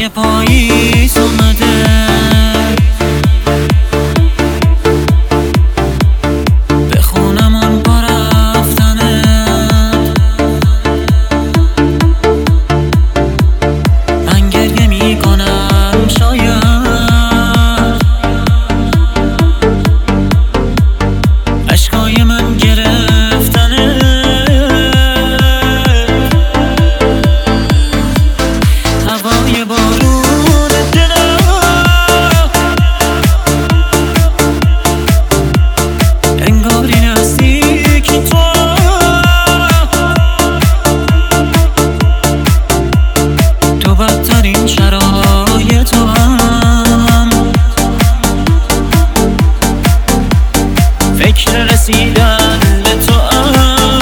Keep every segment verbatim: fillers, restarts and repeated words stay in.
هوای پاییز اومده، به خونمون با رفتنه. من گریه میکنم شاید اشکای من گرفتنه. هوای بارون دلم انگاری نزدیکی تو، تو بدترین شرایط هم فکر رسیدن به تو هم.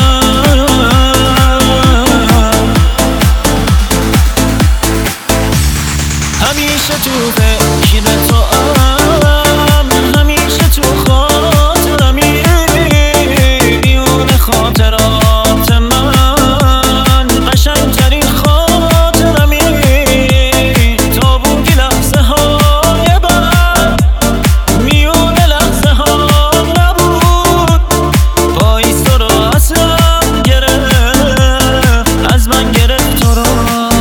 همیشه تو فکر تو هم، همیشه تو خاطرمی، میون خاطرات من قشنگترین خاطرمی. تا بودی لحظه های بد، میون لحظه ها نبود. پاییز تو رو اصلا گرفت، از من گرفت تو رو.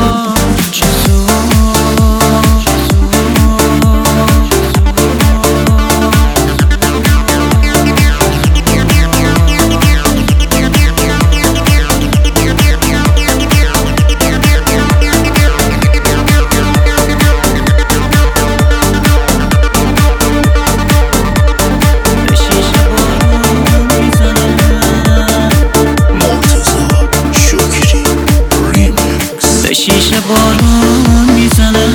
شیشه بارون میزنه،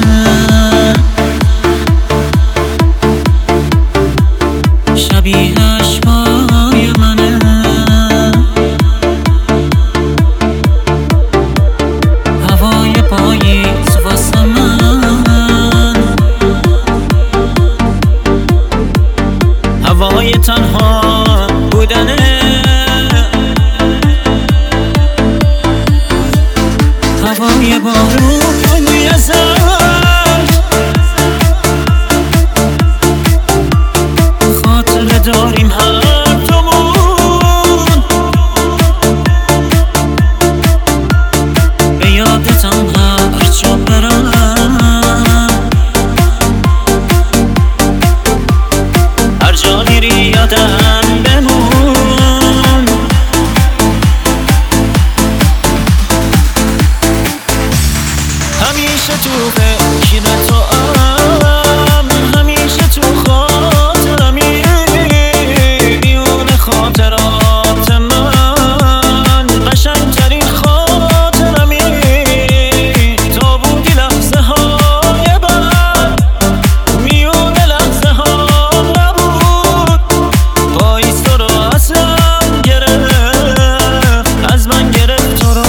شبیه اشکای منه. هوای پاییز واسه من، هوای تنها بودنه. هوای بارون میزد، خاطره داریم هر دومون، به یادتم هر جا برم، هر جا میری یادم بمون. همیشه تو فکر تو هم، همیشه تو خاطرمی، میون خاطرات من قشنگترین خاطرمی. تا بودی لحظه های بد، میون لحظه ها نبود. پاییز تو رو اصلا گرفت، از من گرفت تو رو.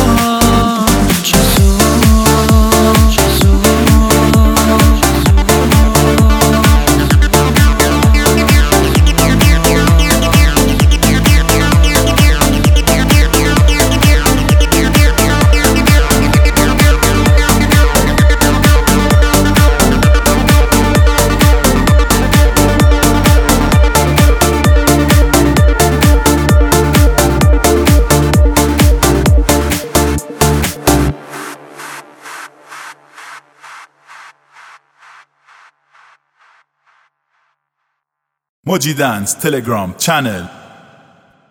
موجی دنس تلگرام چنل